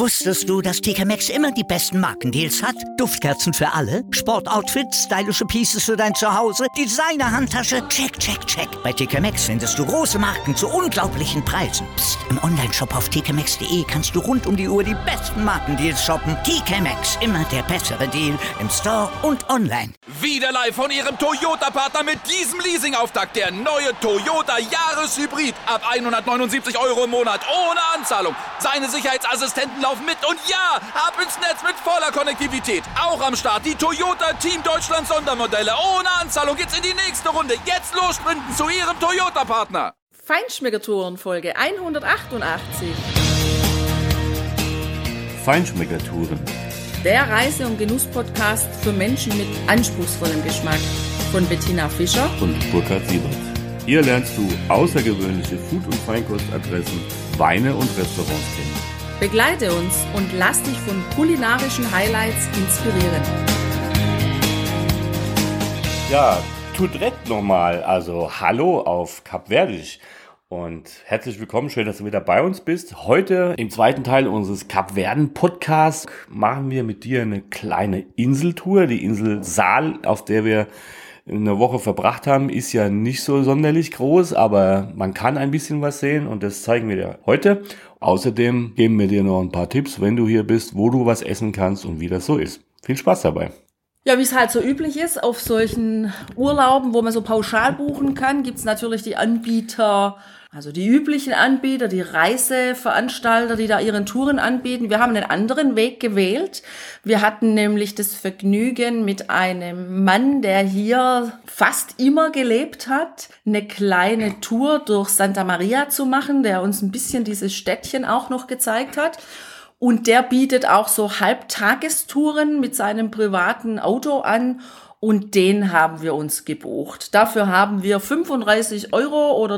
Wusstest du, dass TK Maxx immer die besten Markendeals hat? Duftkerzen für alle, Sportoutfits, stylische Pieces für dein Zuhause, Designer-Handtasche, check, check, check. Bei TK Maxx findest du große Marken zu unglaublichen Preisen. Psst. Im Onlineshop auf tkmaxx.de kannst du rund um die Uhr die besten Markendeals shoppen. TK Maxx, immer der bessere Deal im Store und online. Wieder live von Ihrem Toyota-Partner mit diesem Leasing-Auftakt. Der neue Toyota Jahreshybrid. Ab 179 € im Monat. Ohne Anzahlung. Seine Sicherheitsassistenten laufen mit. Und ja, ab ins Netz mit voller Konnektivität. Auch am Start die Toyota Team Deutschland Sondermodelle. Ohne Anzahlung geht's in die nächste Runde. Jetzt los sprinten zu Ihrem Toyota-Partner. Feinschmeckertouren Folge 188. Feinschmeckertouren. Der Reise- und Genuss-Podcast für Menschen mit anspruchsvollem Geschmack. Von Bettina Fischer Und Burkhard Siebert. Hier lernst du außergewöhnliche Food- und Feinkostadressen, Weine und Restaurants kennen. Begleite uns und lass dich von kulinarischen Highlights inspirieren. Ja, Tudret nochmal, also hallo auf Kapverdisch und herzlich willkommen, schön, dass du wieder bei uns bist. Heute im zweiten Teil unseres Kapverden-Podcasts machen wir mit dir eine kleine Inseltour. Die Insel Saal, auf der wir eine Woche verbracht haben, ist ja nicht so sonderlich groß, aber man kann ein bisschen was sehen und das zeigen wir dir heute. Außerdem geben wir dir noch ein paar Tipps, wenn du hier bist, wo du was essen kannst und wie das so ist. Viel Spaß dabei. Ja, wie es halt so üblich ist, auf solchen Urlauben, wo man so pauschal buchen kann, gibt's natürlich die Anbieter, also die üblichen Anbieter, die Reiseveranstalter, die da ihren Touren anbieten. Wir haben einen anderen Weg gewählt. Wir hatten nämlich das Vergnügen, mit einem Mann, der hier fast immer gelebt hat, eine kleine Tour durch Santa Maria zu machen, der uns ein bisschen dieses Städtchen auch noch gezeigt hat. Und der bietet auch so Halbtagestouren mit seinem privaten Auto an und den haben wir uns gebucht. Dafür haben wir 35 € oder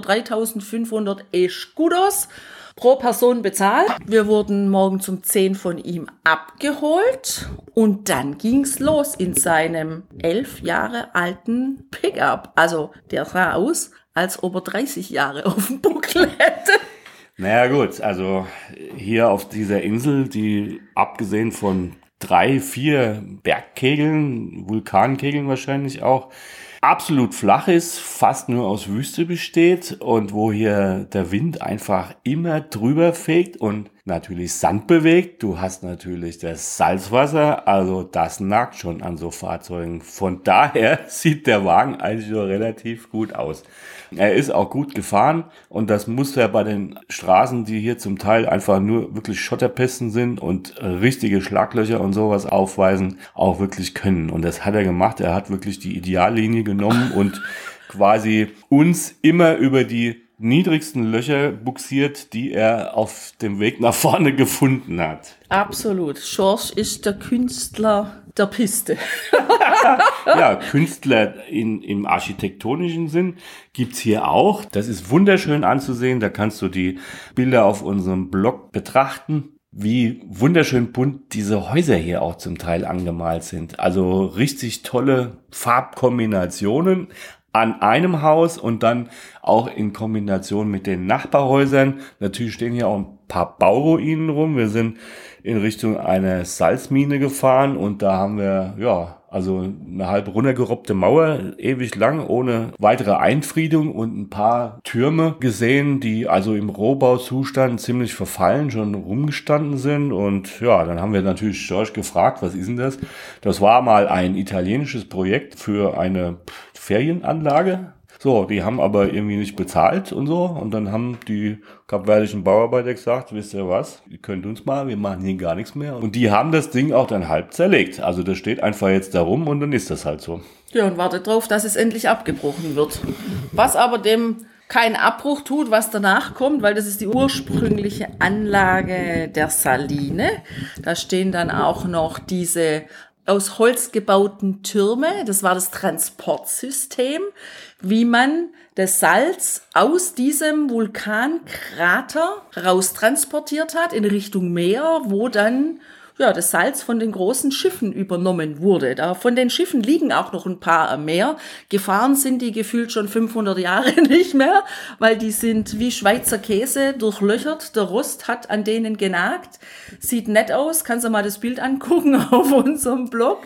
3.500 Escudos pro Person bezahlt. Wir wurden morgens um 10 von ihm abgeholt und dann ging's los in seinem 11 Jahre alten Pickup. Also der sah aus, als ob er 30 Jahre auf dem Buckel hätte. Naja gut, also hier auf dieser Insel, die abgesehen von 3, 4 Bergkegeln, Vulkankegeln wahrscheinlich auch, absolut flach ist, fast nur aus Wüste besteht und wo hier der Wind einfach immer drüber fegt und natürlich Sand bewegt. Du hast natürlich das Salzwasser, also das nagt schon an so Fahrzeugen. Von daher sieht der Wagen eigentlich nur relativ gut aus. Er ist auch gut gefahren und das muss ja bei den Straßen, die hier zum Teil einfach nur wirklich Schotterpisten sind und richtige Schlaglöcher und sowas aufweisen, auch wirklich können. Und das hat er gemacht. Er hat wirklich die Ideallinie genommen und quasi uns immer über die niedrigsten Löcher buxiert, die er auf dem Weg nach vorne gefunden hat. Absolut. Schorsch ist der Künstler der Piste. Ja, Künstler im architektonischen Sinn gibt's hier auch. Das ist wunderschön anzusehen. Da kannst du die Bilder auf unserem Blog betrachten, wie wunderschön bunt diese Häuser hier auch zum Teil angemalt sind. Also richtig tolle Farbkombinationen an einem Haus und dann auch in Kombination mit den Nachbarhäusern. Natürlich stehen hier auch ein paar Bauruinen rum. Wir sind in Richtung einer Salzmine gefahren und da haben wir, ja, also eine halb runtergerobbte Mauer, ewig lang, ohne weitere Einfriedung und ein paar Türme gesehen, die also im Rohbauzustand ziemlich verfallen schon rumgestanden sind. Und ja, dann haben wir natürlich George gefragt, was ist denn das? Das war mal ein italienisches Projekt für eine Ferienanlage. So, die haben aber irgendwie nicht bezahlt und so. Und dann haben die kapverdischen Bauarbeiter gesagt, wisst ihr was, ihr könnt uns mal, wir machen hier gar nichts mehr. Und die haben das Ding auch dann halb zerlegt. Also das steht einfach jetzt da rum und dann ist das halt so. Ja, und wartet drauf, dass es endlich abgebrochen wird. Was aber dem keinen Abbruch tut, was danach kommt, weil das ist die ursprüngliche Anlage der Saline. Da stehen dann auch noch diese aus Holz gebauten Türme. Das war das Transportsystem, wie man das Salz aus diesem Vulkankrater raustransportiert hat in Richtung Meer, wo dann das Salz von den großen Schiffen übernommen wurde. Von den Schiffen liegen auch noch ein paar am Meer. Gefahren sind die gefühlt schon 500 Jahre nicht mehr, weil die sind wie Schweizer Käse durchlöchert. Der Rost hat an denen genagt. Sieht nett aus. Kannst du mal das Bild angucken auf unserem Blog.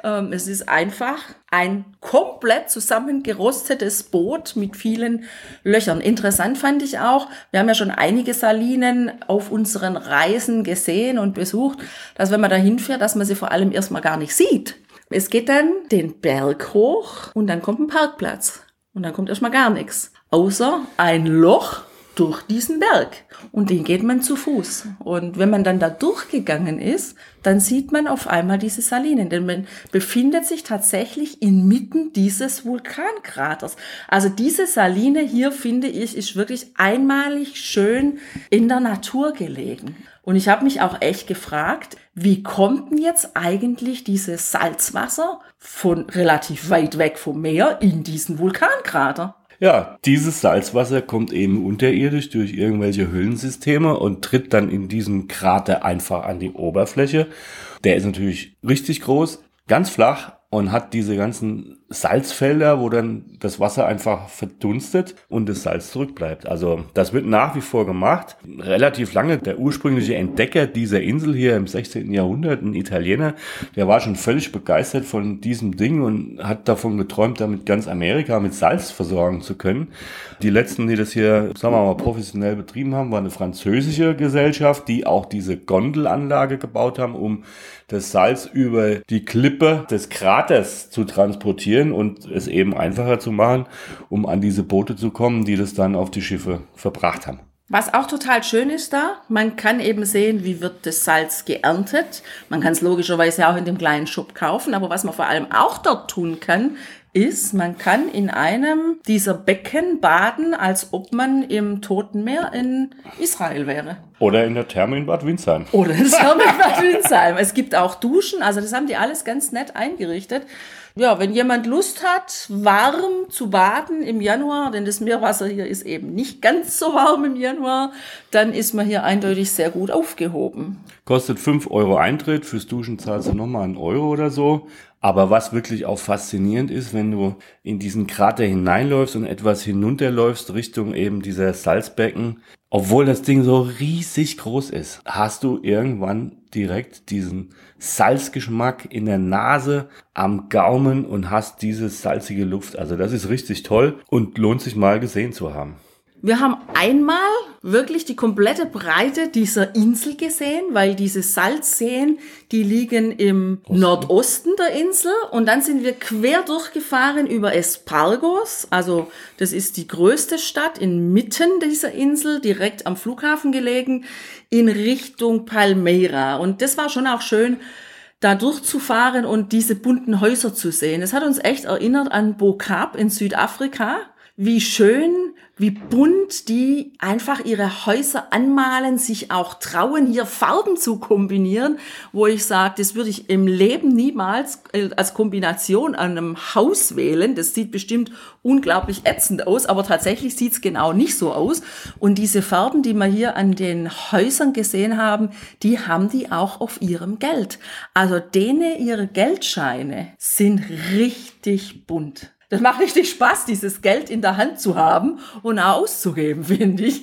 Es ist einfach ein komplett zusammengerostetes Boot mit vielen Löchern. Interessant fand ich auch, wir haben ja schon einige Salinen auf unseren Reisen gesehen und besucht, dass wenn man da hinfährt, dass man sie vor allem erstmal gar nicht sieht. Es geht dann den Berg hoch und dann kommt ein Parkplatz. Und dann kommt erstmal gar nichts. Außer ein Loch durch diesen Berg. Und den geht man zu Fuß. Und wenn man dann da durchgegangen ist, dann sieht man auf einmal diese Salinen. Denn man befindet sich tatsächlich inmitten dieses Vulkankraters. Also diese Saline hier, finde ich, ist wirklich einmalig schön in der Natur gelegen. Und ich habe mich auch echt gefragt, wie kommt denn jetzt eigentlich dieses Salzwasser von relativ weit weg vom Meer in diesen Vulkankrater? Ja, dieses Salzwasser kommt eben unterirdisch durch irgendwelche Höhlensysteme und tritt dann in diesem Krater einfach an die Oberfläche. Der ist natürlich richtig groß, ganz flach und hat diese ganzen Salzfelder, wo dann das Wasser einfach verdunstet und das Salz zurückbleibt. Also das wird nach wie vor gemacht. Relativ lange. Der ursprüngliche Entdecker dieser Insel hier im 16. Jahrhundert, ein Italiener, der war schon völlig begeistert von diesem Ding und hat davon geträumt, damit ganz Amerika mit Salz versorgen zu können. Die letzten, die das hier, sagen wir mal, professionell betrieben haben, war eine französische Gesellschaft, die auch diese Gondelanlage gebaut haben, um das Salz über die Klippe des Kraters zu transportieren und es eben einfacher zu machen, um an diese Boote zu kommen, die das dann auf die Schiffe verbracht haben. Was auch total schön ist da, man kann eben sehen, wie wird das Salz geerntet. Man kann es logischerweise auch in dem kleinen Shop kaufen, aber was man vor allem auch dort tun kann, ist, man kann in einem dieser Becken baden, als ob man im Toten Meer in Israel wäre. Oder in der Therme in Bad Windsheim. Oder in der Therme in Bad Windsheim. Es gibt auch Duschen, also das haben die alles ganz nett eingerichtet. Ja, wenn jemand Lust hat, warm zu baden im Januar, denn das Meerwasser hier ist eben nicht ganz so warm im Januar, dann ist man hier eindeutig sehr gut aufgehoben. Kostet 5 Euro Eintritt, fürs Duschen zahlst du nochmal 1 Euro oder so. Aber was wirklich auch faszinierend ist, wenn du in diesen Krater hineinläufst und etwas hinunterläufst Richtung eben dieser Salzbecken, obwohl das Ding so riesig groß ist, hast du irgendwann direkt diesen Salzgeschmack in der Nase, am Gaumen und hast diese salzige Luft. Also das ist richtig toll und lohnt sich mal gesehen zu haben. Wir haben einmal wirklich die komplette Breite dieser Insel gesehen, weil diese Salzseen, die liegen im Nordosten der Insel. Und dann sind wir quer durchgefahren über Espargos. Also das ist die größte Stadt inmitten dieser Insel, direkt am Flughafen gelegen, in Richtung Palmyra. Und das war schon auch schön, da durchzufahren und diese bunten Häuser zu sehen. Es hat uns echt erinnert an Bo-Kaap in Südafrika. Wie schön, wie bunt die einfach ihre Häuser anmalen, sich auch trauen, hier Farben zu kombinieren, wo ich sage, das würde ich im Leben niemals als Kombination an einem Haus wählen. Das sieht bestimmt unglaublich ätzend aus, aber tatsächlich sieht's genau nicht so aus. Und diese Farben, die wir hier an den Häusern gesehen haben, die haben die auch auf ihrem Geld. Also denen ihre Geldscheine sind richtig bunt. Das macht richtig Spaß, dieses Geld in der Hand zu haben und auch auszugeben, finde ich.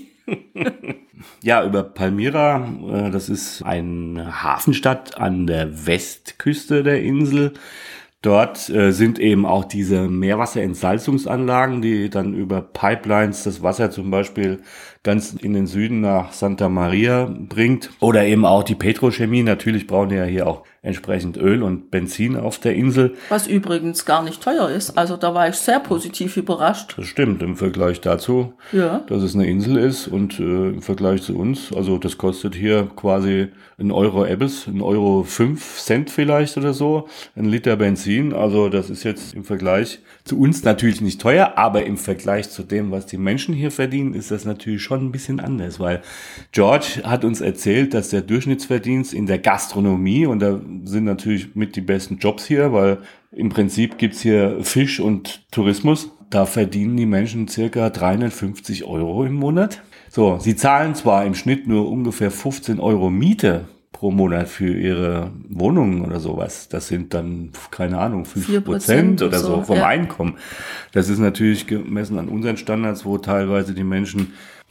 Ja, über Palmyra, das ist eine Hafenstadt an der Westküste der Insel. Dort sind eben auch diese Meerwasserentsalzungsanlagen, die dann über Pipelines das Wasser zum Beispiel ganz in den Süden nach Santa Maria bringt. Oder eben auch die Petrochemie. Natürlich brauchen die ja hier auch entsprechend Öl und Benzin auf der Insel. Was übrigens gar nicht teuer ist. Also da war ich sehr positiv überrascht. Das stimmt im Vergleich dazu, dass es eine Insel ist und im Vergleich zu uns, also das kostet hier quasi 1 Euro Ebbes, 1,05 Euro vielleicht oder so, 1 Liter Benzin. Also das ist jetzt im Vergleich zu uns natürlich nicht teuer, aber im Vergleich zu dem, was die Menschen hier verdienen, ist das natürlich schon ein bisschen anders, weil George hat uns erzählt, dass der Durchschnittsverdienst in der Gastronomie, und da sind natürlich mit die besten Jobs hier, weil im Prinzip gibt's hier Fisch und Tourismus, da verdienen die Menschen circa 350 Euro im Monat. So, sie zahlen zwar im Schnitt nur ungefähr 15 Euro Miete pro Monat für ihre Wohnungen oder sowas. Das sind dann, keine Ahnung, 5% oder so vom Einkommen. Das ist natürlich gemessen an unseren Standards, wo teilweise die Menschen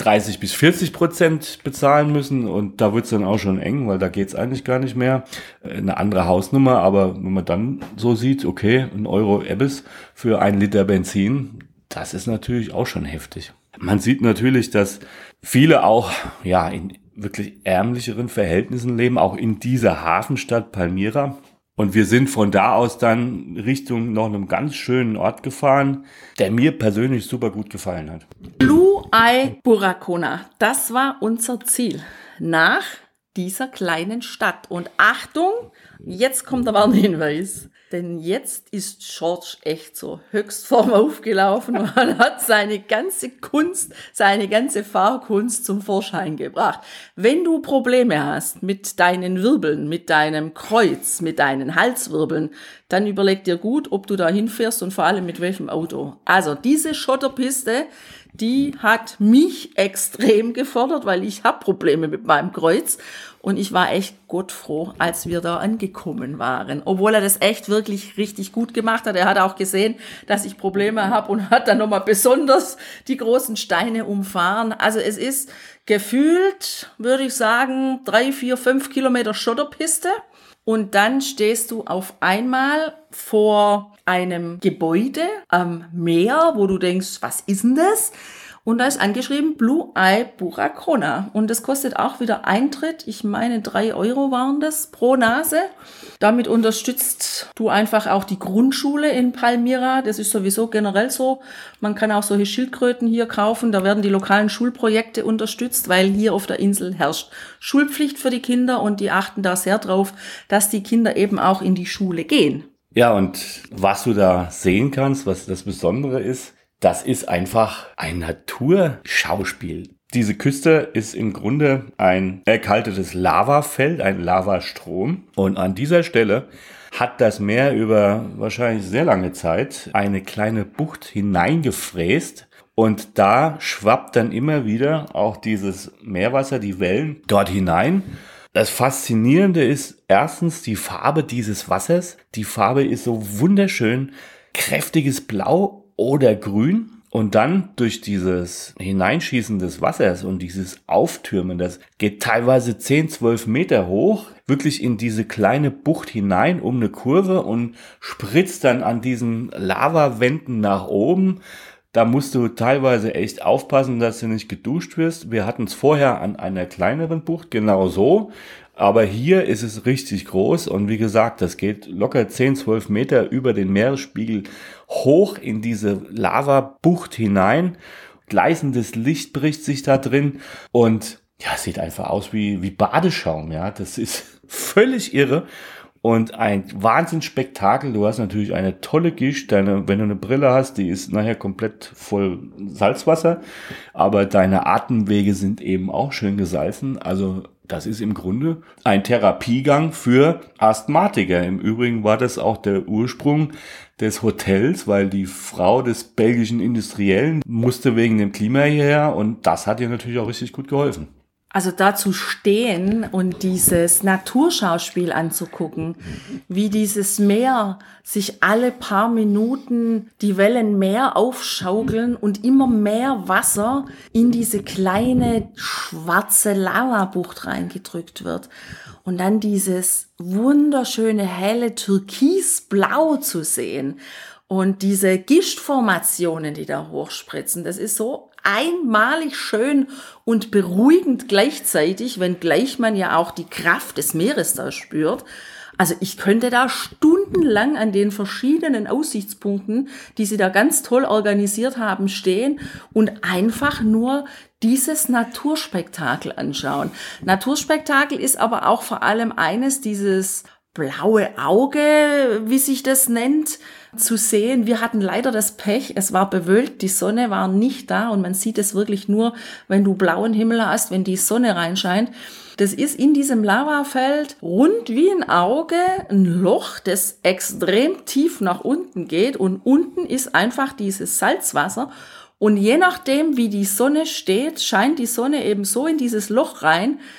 30-40% bezahlen müssen und da wird's dann auch schon eng, weil da geht's eigentlich gar nicht mehr. Eine andere Hausnummer, aber wenn man dann so sieht, okay, 1 Euro Ebbes für 1 Liter Benzin, das ist natürlich auch schon heftig. Man sieht natürlich, dass viele auch in wirklich ärmlicheren Verhältnissen leben, auch in dieser Hafenstadt Palmyra. Und wir sind von da aus dann Richtung noch einem ganz schönen Ort gefahren, der mir persönlich super gut gefallen hat. Blue Eye Burra-Kona, das war unser Ziel nach dieser kleinen Stadt. Und Achtung, jetzt kommt aber ein Hinweis. Denn jetzt ist George echt so Höchstform aufgelaufen und hat seine ganze Kunst, seine ganze Fahrkunst zum Vorschein gebracht. Wenn du Probleme hast mit deinen Wirbeln, mit deinem Kreuz, mit deinen Halswirbeln, dann überleg dir gut, ob du da hinfährst und vor allem mit welchem Auto. Also diese Schotterpiste, die hat mich extrem gefordert, weil ich habe Probleme mit meinem Kreuz. Und ich war echt gottfroh, als wir da angekommen waren. Obwohl er das echt wirklich richtig gut gemacht hat. Er hat auch gesehen, dass ich Probleme habe und hat dann nochmal besonders die großen Steine umfahren. Also es ist gefühlt, würde ich sagen, 3, 4, 5 Kilometer Schotterpiste. Und dann stehst du auf einmal vor einem Gebäude am Meer, wo du denkst, was ist denn das? Und da ist angeschrieben Blue Eye Burra-Kona. Und das kostet auch wieder Eintritt. Ich meine 3 Euro waren das pro Nase. Damit unterstützt du einfach auch die Grundschule in Palmyra. Das ist sowieso generell so. Man kann auch solche Schildkröten hier kaufen. Da werden die lokalen Schulprojekte unterstützt, weil hier auf der Insel herrscht Schulpflicht für die Kinder. Und die achten da sehr drauf, dass die Kinder eben auch in die Schule gehen. Ja, und was du da sehen kannst, was das Besondere ist, das ist einfach ein Naturschauspiel. Diese Küste ist im Grunde ein erkaltetes Lavafeld, ein Lavastrom. Und an dieser Stelle hat das Meer über wahrscheinlich sehr lange Zeit eine kleine Bucht hineingefräst. Und da schwappt dann immer wieder auch dieses Meerwasser, die Wellen dort hinein. Das Faszinierende ist erstens die Farbe dieses Wassers. Die Farbe ist so wunderschön, kräftiges Blau oder grün. Und dann durch dieses Hineinschießen des Wassers und dieses Auftürmen, das geht teilweise 10, 12 Meter hoch, wirklich in diese kleine Bucht hinein um eine Kurve und spritzt dann an diesen Lavawänden nach oben. Da musst du teilweise echt aufpassen, dass du nicht geduscht wirst. Wir hatten es vorher an einer kleineren Bucht, genau so. Aber hier ist es richtig groß und wie gesagt, das geht locker 10, 12 Meter über den Meeresspiegel hoch in diese Lavabucht hinein. Gleißendes Licht bricht sich da drin und ja, es sieht einfach aus wie Badeschaum. Ja, das ist völlig irre. Und ein Wahnsinnsspektakel. Du hast natürlich eine tolle Gischt. Wenn du eine Brille hast, die ist nachher komplett voll Salzwasser. Aber deine Atemwege sind eben auch schön gesalzen. Also das ist im Grunde ein Therapiegang für Asthmatiker. Im Übrigen war das auch der Ursprung des Hotels, weil die Frau des belgischen Industriellen musste wegen dem Klima hierher. Und das hat ihr natürlich auch richtig gut geholfen. Also da zu stehen und dieses Naturschauspiel anzugucken, wie dieses Meer sich alle paar Minuten die Wellen mehr aufschaukeln und immer mehr Wasser in diese kleine schwarze Lavabucht reingedrückt wird. Und dann dieses wunderschöne helle Türkisblau zu sehen und diese Gischtformationen, die da hochspritzen, das ist so einmalig schön und beruhigend gleichzeitig, wenngleich man ja auch die Kraft des Meeres da spürt. Also ich könnte da stundenlang an den verschiedenen Aussichtspunkten, die sie da ganz toll organisiert haben, stehen und einfach nur dieses Naturspektakel anschauen. Naturspektakel ist aber auch vor allem eines, dieses blaue Auge, wie sich das nennt, zu sehen. Wir hatten leider das Pech, es war bewölkt, die Sonne war nicht da und man sieht es wirklich nur, wenn du blauen Himmel hast, wenn die Sonne reinscheint. Das ist in diesem Lavafeld rund wie ein Auge ein Loch, das extrem tief nach unten geht und unten ist einfach dieses Salzwasser. Und je nachdem, wie die Sonne steht, scheint die Sonne eben so in dieses Loch rein,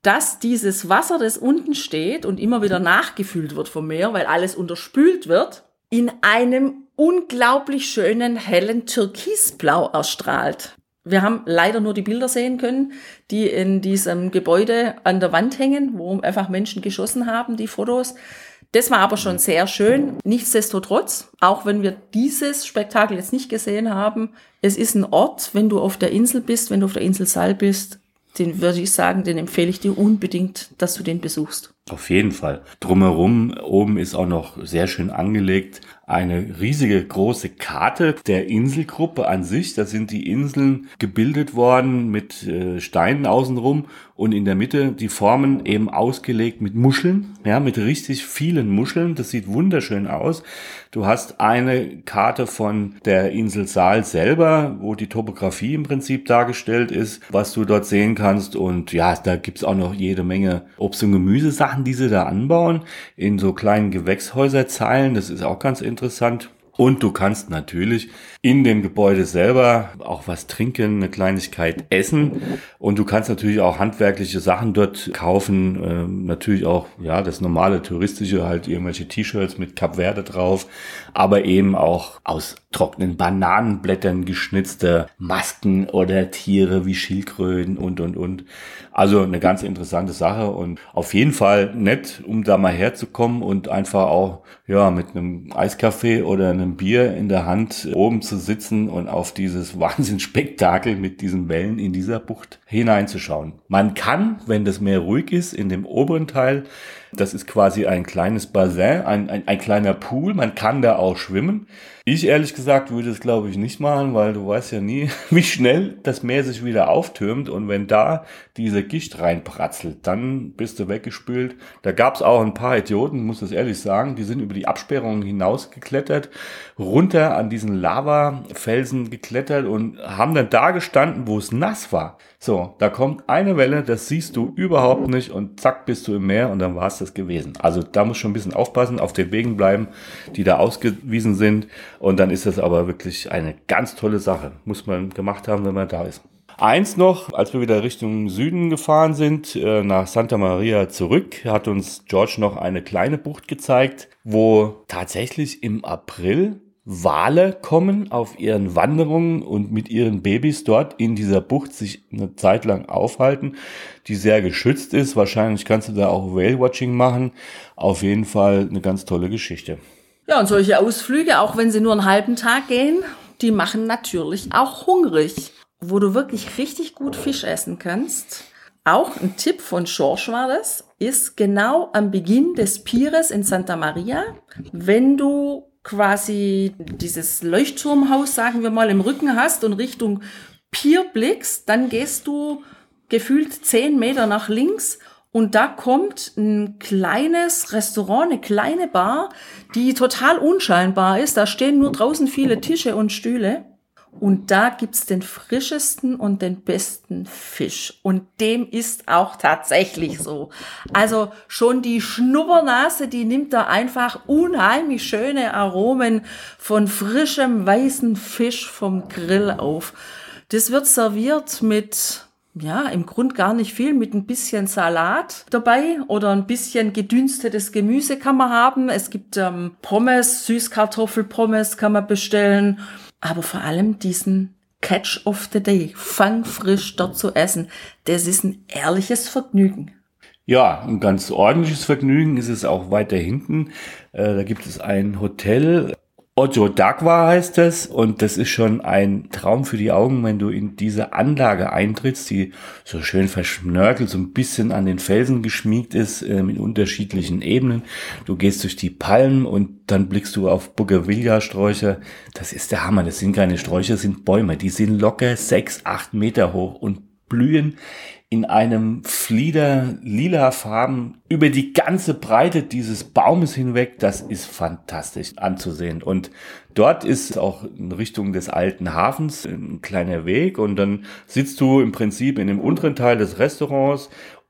dass dieses Wasser, das unten steht und immer wieder nachgefüllt wird vom Meer, weil alles unterspült wird, in einem unglaublich schönen, hellen Türkisblau erstrahlt. Wir haben leider nur die Bilder sehen können, die in diesem Gebäude an der Wand hängen, wo einfach Menschen geschossen haben, die Fotos. Das war aber schon sehr schön. Nichtsdestotrotz, auch wenn wir dieses Spektakel jetzt nicht gesehen haben, es ist ein Ort, wenn du auf der Insel bist, wenn du auf der Insel Sal bist, den würde ich sagen, den empfehle ich dir unbedingt, dass du den besuchst. Auf jeden Fall. Drumherum oben ist auch noch sehr schön angelegt eine riesige große Karte der Inselgruppe an sich. Da sind die Inseln gebildet worden mit Steinen außenrum und in der Mitte die Formen eben ausgelegt mit Muscheln, ja, mit richtig vielen Muscheln. Das sieht wunderschön aus. Du hast eine Karte von der Insel Sal selber, wo die Topografie im Prinzip dargestellt ist, was du dort sehen kannst. Und ja, da gibt's auch noch jede Menge Obst- und Gemüsesachen, die sie da anbauen, in so kleinen Gewächshäuserzeilen. Das ist auch ganz interessant. Und du kannst natürlich in dem Gebäude selber auch was trinken, eine Kleinigkeit essen. Und du kannst natürlich auch handwerkliche Sachen dort kaufen. Natürlich auch, ja, das normale touristische, halt irgendwelche T-Shirts mit Kap Verde drauf. Aber eben auch aus trockenen Bananenblättern geschnitzte Masken oder Tiere wie Schildkröten und. Also eine ganz interessante Sache und auf jeden Fall nett, um da mal herzukommen und einfach auch, ja, mit einem Eiskaffee oder einem Bier in der Hand oben zu sitzen und auf dieses Wahnsinnsspektakel mit diesen Wellen in dieser Bucht hineinzuschauen. Man kann, wenn das Meer ruhig ist, in dem oberen Teil, das ist quasi ein kleines Bassin, ein kleiner Pool, man kann da auch schwimmen. Ich ehrlich gesagt würde es, glaube ich, nicht machen, weil du weißt ja nie, wie schnell das Meer sich wieder auftürmt und wenn da diese Gischt reinpratzelt, dann bist du weggespült. Da gab es auch ein paar Idioten, muss das ehrlich sagen, die sind über die Absperrungen hinausgeklettert, runter an diesen Lavafelsen geklettert und haben dann da gestanden, wo es nass war. So, da kommt eine Welle, das siehst du überhaupt nicht und zack, bist du im Meer und dann war es das gewesen. Also da muss schon ein bisschen aufpassen, auf den Wegen bleiben, die da ausgewiesen sind und dann ist das aber wirklich eine ganz tolle Sache. Muss man gemacht haben, wenn man da ist. Eins noch, als wir wieder Richtung Süden gefahren sind, nach Santa Maria zurück, hat uns George noch eine kleine Bucht gezeigt, wo tatsächlich im April Wale kommen auf ihren Wanderungen und mit ihren Babys dort in dieser Bucht sich eine Zeit lang aufhalten, die sehr geschützt ist. Wahrscheinlich kannst du da auch Whale-Watching machen. Auf jeden Fall eine ganz tolle Geschichte. Ja, und solche Ausflüge, auch wenn sie nur einen halben Tag gehen, die machen natürlich auch hungrig. Wo du wirklich richtig gut Fisch essen kannst. Auch ein Tipp von George war das, ist genau am Beginn des Pires in Santa Maria, wenn du quasi dieses Leuchtturmhaus, sagen wir mal, im Rücken hast und Richtung Pier blickst, dann gehst du gefühlt 10 Meter nach links und da kommt ein kleines Restaurant, eine kleine Bar, die total unscheinbar ist. Da stehen nur draußen viele Tische und Stühle. Und da gibt's den frischesten und den besten Fisch. Und dem ist auch tatsächlich so. Also schon die Schnuppernase, die nimmt da einfach unheimlich schöne Aromen von frischem weißen Fisch vom Grill auf. Das wird serviert mit, ja, im Grund gar nicht viel, mit ein bisschen Salat dabei oder ein bisschen gedünstetes Gemüse kann man haben. Es gibt Pommes, Süßkartoffelpommes kann man bestellen. Aber vor allem diesen Catch of the Day, fangfrisch dort zu essen, das ist ein ehrliches Vergnügen. Ja, ein ganz ordentliches Vergnügen ist es auch weiter hinten. Da gibt es ein Hotel, Ojo Dagwa heißt es, und das ist schon ein Traum für die Augen, wenn du in diese Anlage eintrittst, die so schön verschnörkelt, so ein bisschen an den Felsen geschmiegt ist, mit unterschiedlichen Ebenen. Du gehst durch die Palmen und dann blickst du auf Bougainvillea-Sträucher. Das ist der Hammer, das sind keine Sträucher, das sind Bäume. Die sind locker 6-8 Meter hoch und blühen in einem Flieder lila Farben über die ganze Breite dieses Baumes hinweg. Das ist fantastisch anzusehen. Und dort ist auch in Richtung des alten Hafens ein kleiner Weg und dann sitzt du im Prinzip in dem unteren Teil des Restaurants.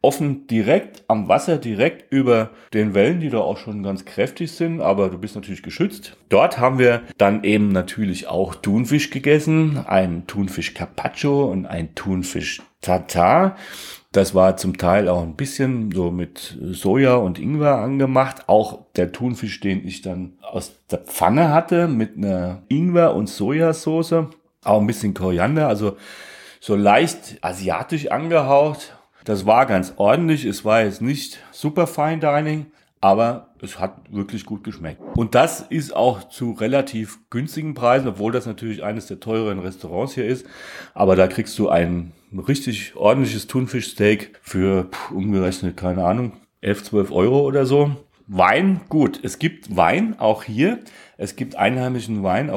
offen direkt am Wasser, direkt über den Wellen, die da auch schon ganz kräftig sind, aber du bist natürlich geschützt. Dort haben wir dann eben natürlich auch Thunfisch gegessen, ein Thunfisch Carpaccio und ein Thunfisch Tartar. Das war zum Teil auch ein bisschen so mit Soja und Ingwer angemacht. Auch der Thunfisch, den ich dann aus der Pfanne hatte, mit einer Ingwer- und Sojasauce. Auch ein bisschen Koriander, also so leicht asiatisch angehaucht. Das war ganz ordentlich. Es war jetzt nicht super Fine Dining, aber es hat wirklich gut geschmeckt. Und das ist auch zu relativ günstigen Preisen, obwohl das natürlich eines der teureren Restaurants hier ist. Aber da kriegst du ein richtig ordentliches Thunfischsteak für umgerechnet, keine Ahnung, 11, 12 Euro oder so. Wein, gut, es gibt Wein auch hier. Es gibt einheimischen Wein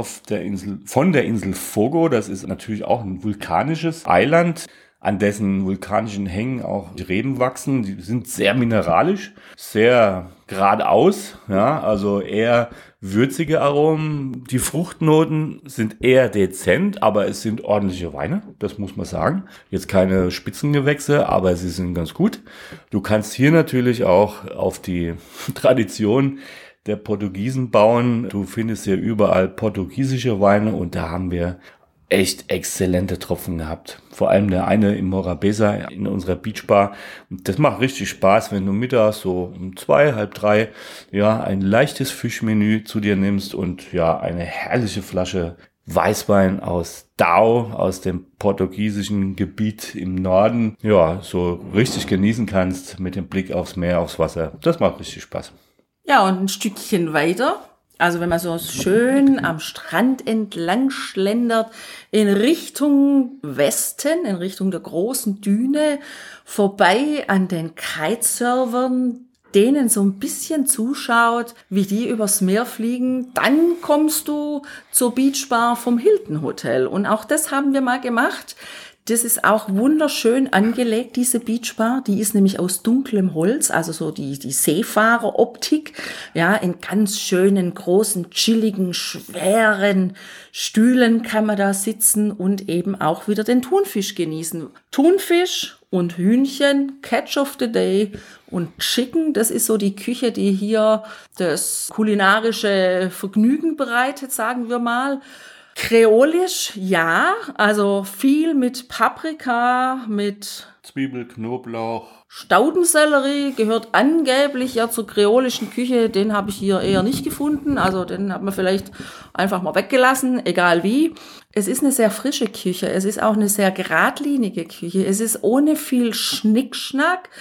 von der Insel Fogo. Das ist natürlich auch ein vulkanisches Eiland, an dessen vulkanischen Hängen auch Reben wachsen. Die sind sehr mineralisch, sehr geradeaus, ja, also eher würzige Aromen. Die Fruchtnoten sind eher dezent, aber es sind ordentliche Weine, das muss man sagen. Jetzt keine Spitzengewächse, aber sie sind ganz gut. Du kannst hier natürlich auch auf die Tradition der Portugiesen bauen. Du findest hier überall portugiesische Weine und da haben wir echt exzellente Tropfen gehabt. Vor allem der eine im Morabeza in unserer Beachbar. Das macht richtig Spaß, wenn du mittags so um 2, halb 3, ja, ein leichtes Fischmenü zu dir nimmst und ja, eine herrliche Flasche Weißwein aus Dao, aus dem portugiesischen Gebiet im Norden, ja, so richtig genießen kannst mit dem Blick aufs Meer, aufs Wasser. Das macht richtig Spaß. Ja, und ein Stückchen weiter. Also wenn man so schön am Strand entlang schlendert, in Richtung Westen, in Richtung der großen Düne, vorbei an den Kitesurfern, denen so ein bisschen zuschaut, wie die übers Meer fliegen, dann kommst du zur Beachbar vom Hilton Hotel. Und auch das haben wir mal gemacht. Das ist auch wunderschön angelegt, diese Beachbar. Die ist nämlich aus dunklem Holz, also so die Seefahreroptik. Ja, in ganz schönen, großen, chilligen, schweren Stühlen kann man da sitzen und eben auch wieder den Thunfisch genießen. Thunfisch und Hühnchen, Catch of the Day und Chicken, das ist so die Küche, die hier das kulinarische Vergnügen bereitet, sagen wir mal. Kreolisch, ja, also viel mit Paprika, mit Zwiebel, Knoblauch. Staudensellerie gehört angeblich ja zur kreolischen Küche. Den habe ich hier eher nicht gefunden. Also den hat man vielleicht einfach mal weggelassen, egal wie. Es ist eine sehr frische Küche. Es ist auch eine sehr geradlinige Küche. Es ist ohne viel Schnickschnack.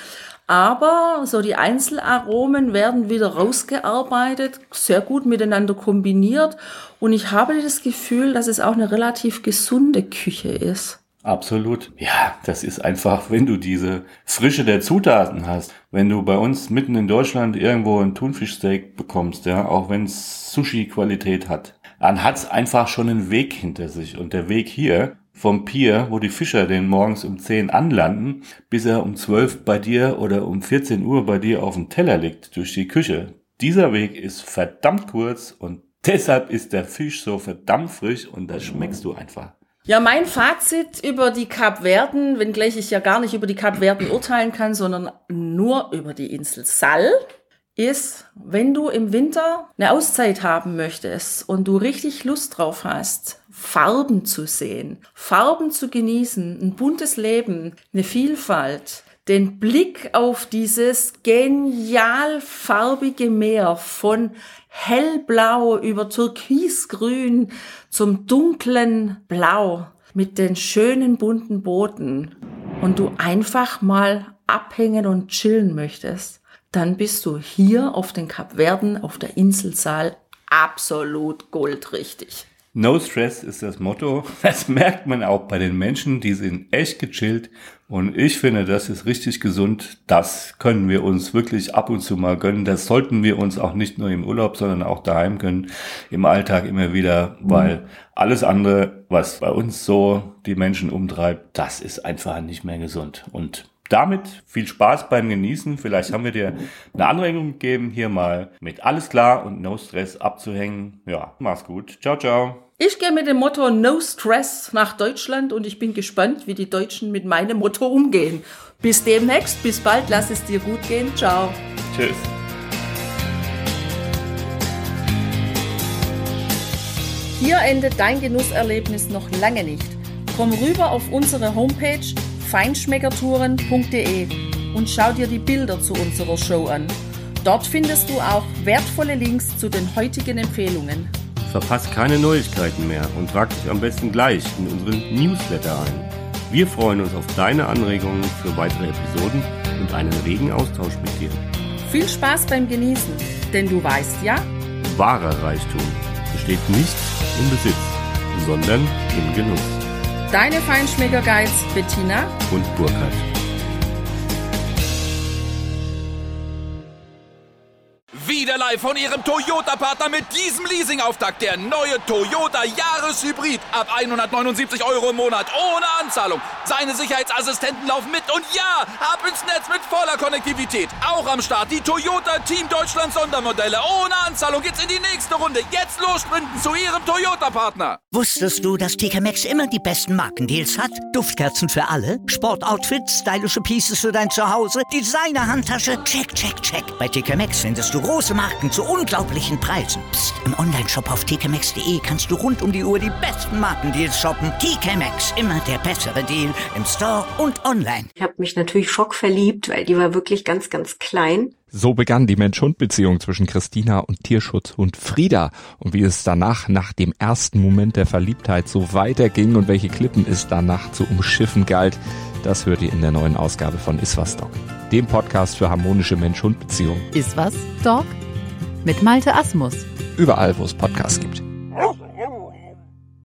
Aber so die Einzelaromen werden wieder rausgearbeitet, sehr gut miteinander kombiniert. Und ich habe das Gefühl, dass es auch eine relativ gesunde Küche ist. Absolut. Ja, das ist einfach, wenn du diese Frische der Zutaten hast. Wenn du bei uns mitten in Deutschland irgendwo ein Thunfischsteak bekommst, ja, auch wenn es Sushi-Qualität hat, dann hat es einfach schon einen Weg hinter sich. Und der Weg hier vom Pier, wo die Fischer den morgens um 10 anlanden, bis er um 12 bei dir oder um 14 Uhr bei dir auf dem Teller liegt, durch die Küche. Dieser Weg ist verdammt kurz und deshalb ist der Fisch so verdammt frisch und das schmeckst du einfach. Ja, mein Fazit über die Kapverden, wenngleich ich ja gar nicht über die Kapverden urteilen kann, sondern nur über die Insel Sal, ist, wenn du im Winter eine Auszeit haben möchtest und du richtig Lust drauf hast, Farben zu sehen, Farben zu genießen, ein buntes Leben, eine Vielfalt, den Blick auf dieses genial farbige Meer von hellblau über türkisgrün zum dunklen Blau mit den schönen bunten Booten und du einfach mal abhängen und chillen möchtest, dann bist du hier auf den Kapverden, auf der Insel Sal absolut goldrichtig. No Stress ist das Motto. Das merkt man auch bei den Menschen, die sind echt gechillt. Und ich finde, das ist richtig gesund. Das können wir uns wirklich ab und zu mal gönnen. Das sollten wir uns auch nicht nur im Urlaub, sondern auch daheim gönnen. Im Alltag immer wieder, weil alles andere, was bei uns so die Menschen umtreibt, das ist einfach nicht mehr gesund. Und damit viel Spaß beim Genießen. Vielleicht haben wir dir eine Anregung gegeben, hier mal mit alles klar und no Stress abzuhängen. Ja, mach's gut. Ciao, ciao. Ich gehe mit dem Motto No Stress nach Deutschland und ich bin gespannt, wie die Deutschen mit meinem Motto umgehen. Bis demnächst, bis bald, lass es dir gut gehen. Ciao. Tschüss. Hier endet dein Genusserlebnis noch lange nicht. Komm rüber auf unsere Homepage feinschmeckertouren.de und schau dir die Bilder zu unserer Show an. Dort findest du auch wertvolle Links zu den heutigen Empfehlungen. Verpasst keine Neuigkeiten mehr und trag dich am besten gleich in unseren Newsletter ein. Wir freuen uns auf deine Anregungen für weitere Episoden und einen regen Austausch mit dir. Viel Spaß beim Genießen, denn du weißt ja, wahrer Reichtum besteht nicht im Besitz, sondern im Genuss. Deine Feinschmecker-Guides Bettina und Burkhard. Wieder live von Ihrem Toyota-Partner mit diesem Leasing-Auftakt. Der neue Toyota Jahreshybrid. Ab 179 € im Monat. Ohne Anzahlung. Seine Sicherheitsassistenten laufen mit. Und ja, ab ins Netz mit voller Konnektivität. Auch am Start die Toyota Team Deutschland Sondermodelle. Ohne Anzahlung geht's in die nächste Runde. Jetzt los sprinten zu Ihrem Toyota-Partner. Wusstest du, dass TK Maxx immer die besten Markendeals hat? Duftkerzen für alle, Sportoutfits, stylische Pieces für dein Zuhause, Designer-Handtasche, check, check, check. Bei TK Maxx findest du große Marken zu unglaublichen Preisen. Psst. Im Onlineshop auf tkmaxx.de kannst du rund um die Uhr die besten Markendeals shoppen. TK Maxx, immer der bessere Deal im Store und online. Ich habe mich natürlich schockverliebt, weil die war wirklich ganz, ganz klein. So begann die Mensch-Hund-Beziehung zwischen Christina und Tierschutzhund Frieda. Und wie es danach, nach dem ersten Moment der Verliebtheit, so weiterging und welche Klippen es danach zu umschiffen galt, das hört ihr in der neuen Ausgabe von Iswas Dog, dem Podcast für harmonische Mensch-Hund-Beziehungen. Iswas Dog? Mit Malte Asmus. Überall, wo es Podcasts gibt.